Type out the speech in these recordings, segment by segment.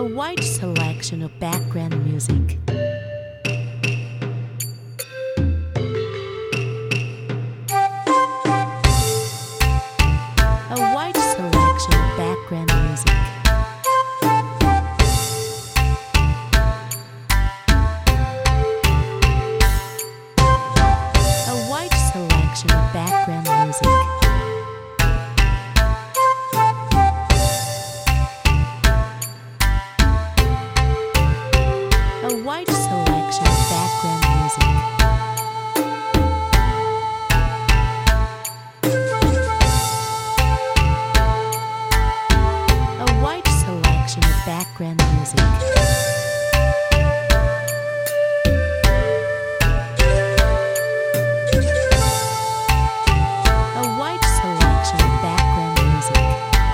A wide selection of background music. A wide selection of background music. A wide selection of background music. A wide selection of background music. A wide selection of background music. A wide selection of background music.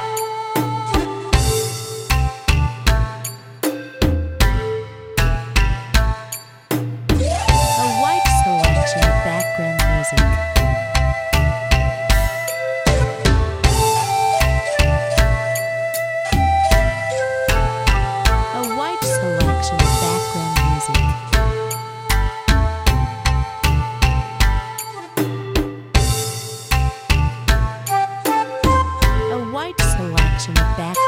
A wide selection of background music. A wide selection of background music. A wide selection of background